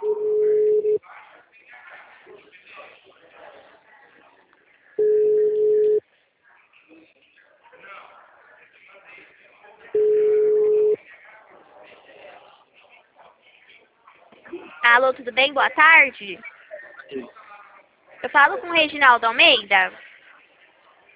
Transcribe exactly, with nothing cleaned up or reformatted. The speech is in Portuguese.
Alô, tudo bem? Boa tarde. Eu falo com o Reginaldo Almeida.